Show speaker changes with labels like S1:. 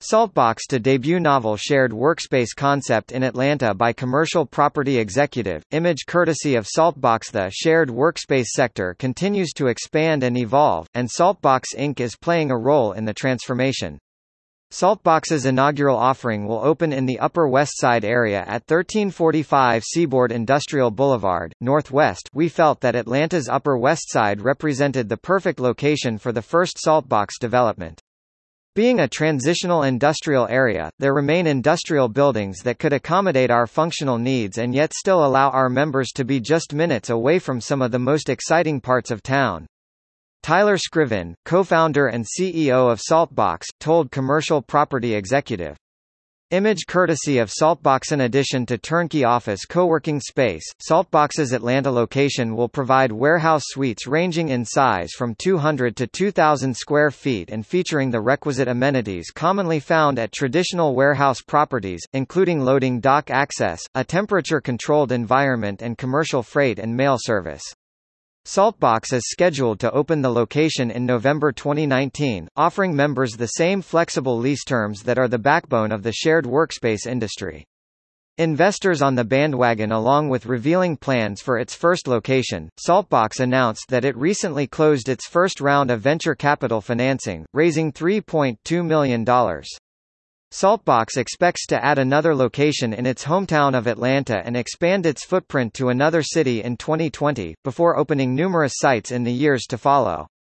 S1: Saltbox to debut novel shared workspace concept in Atlanta by commercial property executive, image courtesy of Saltbox. The shared workspace sector continues to expand and evolve, and Saltbox Inc. is playing a role in the transformation. Saltbox's inaugural offering will open in the Upper West Side area at 1345 Seaboard Industrial Boulevard, Northwest. We felt that Atlanta's Upper West Side represented the perfect location for the first Saltbox development. Being a transitional industrial area, there remain industrial buildings that could accommodate our functional needs and yet still allow our members to be just minutes away from some of the most exciting parts of town. Tyler Scriven, co-founder and CEO of Saltbox, told Commercial Property Executive. Image courtesy of Saltbox. In addition to turnkey office co-working space, Saltbox's Atlanta location will provide warehouse suites ranging in size from 200 to 2,000 square feet and featuring the requisite amenities commonly found at traditional warehouse properties, including loading dock access, a temperature-controlled environment and commercial freight and mail service. Saltbox is scheduled to open the location in November 2019, offering members the same flexible lease terms that are the backbone of the shared workspace industry. Investors on the bandwagon. Along with revealing plans for its first location, Saltbox announced that it recently closed its first round of venture capital financing, raising $3.2 million. Saltbox expects to add another location in its hometown of Atlanta and expand its footprint to another city in 2020, before opening numerous sites in the years to follow.